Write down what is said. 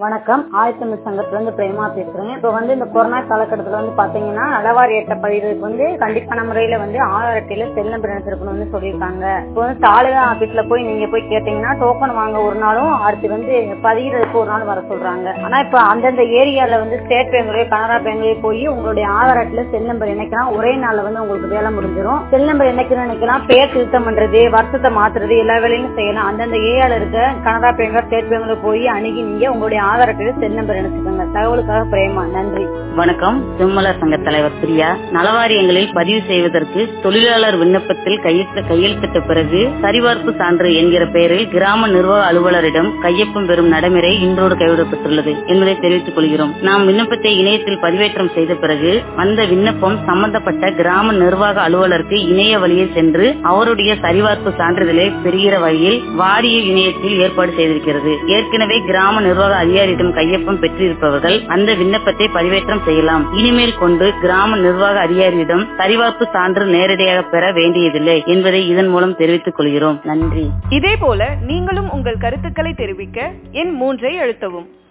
வணக்கம். ஆயத்தமிழ் சங்கத்துல இருந்து பிரேமா பேசுறேன். இப்ப இந்த கொரோனா காலகட்டத்துல பாத்தீங்கன்னா நலவாரி அட்டை பதிவுக்கு கண்டிப்பான முறையில ஆதார் அட்டையில செல் நம்பர் எடுத்துருக்கணும்னு சொல்லியிருக்காங்க. இப்போ தாலுகா ஆபீஸ்ல நீங்க போய் கேட்டீங்கன்னா டோக்கன் வாங்க ஒரு நாளும் அடுத்து பதிகிறதுக்கு ஒரு நாள் வர சொல்றாங்க. ஆனா இப்ப அந்தந்த ஏரியால ஸ்டேட் பேங்க்லயோ கனரா பேங்க்லயோ போய் உங்களுடைய ஆதார் அட்டையில செல் நம்பர் இணைக்கலாம். ஒரே நாள்ல உங்களுக்கு வேலை முடிஞ்சிடும். செல் நம்பர் இணைக்கலாம், பேர் திருத்தம் பண்றது, வருஷத்தை மாத்துறது எல்லா வேலையும் செய்யலாம். அந்தந்த ஏரியால இருக்க கனரா பேங்க் ஸ்டேட் பேங்க்ல போய் அணுகி நீங்க உங்களுடைய ஆதார் அட்டையில செல் நம்பர் இணைச்சுக்கோங்க. தகவலுக்காக பிரேமா. நன்றி. வணக்கம். செம்மலர் சங்க தலைவர் பிரியா. நலவாரியங்களில் பதிவு செய்வதற்கு தொழிலாளர் விண்ணப்பத்தில் கையெழுத்திட்ட பிறகு சரிபார்ப்பு சான்று என்கிற பெயரில் கிராம நிர்வாக அலுவலரிடம் கையொப்பம் பெறும் நடைமுறை இன்றோடு கைவிடப்பட்டுள்ளது என்பதை தெரிவித்துக் கொள்கிறோம். நாம் விண்ணப்பத்தை இணையத்தில் பதிவேற்றம் செய்த பிறகு அந்த விண்ணப்பம் சம்பந்தப்பட்ட கிராம நிர்வாக அலுவலருக்கு இணைய வழியில் சென்று அவருடைய சரிபார்ப்பு சான்றிதழை பெறுகிற வகையில் வாரிய இணையத்தில் ஏற்பாடு செய்திருக்கிறது. ஏற்கனவே கிராம நிர்வாக அதிகாரியிடம் கையொப்பம் பெற்றிருப்பவர்கள் அந்த விண்ணப்பத்தை பதிவேற்றம் செய்யலாம். இனிமேல் கொண்டு கிராம நிர்வாக அதிகாரியிடம் சரிபார்ப்பு சான்று நேரடியாக பெற வேண்டியதில்லை என்பதை இதன் மூலம் தெரிவித்துக் கொள்கிறோம். நன்றி. இதே போல நீங்களும் உங்கள் கருத்துக்களை தெரிவிக்க எண் 3 அழுத்தவும்.